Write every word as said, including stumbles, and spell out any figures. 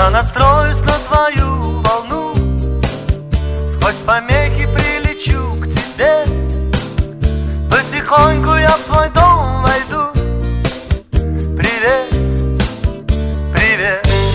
Я настроюсь на твою волну, сквозь помехи прилечу к тебе, потихоньку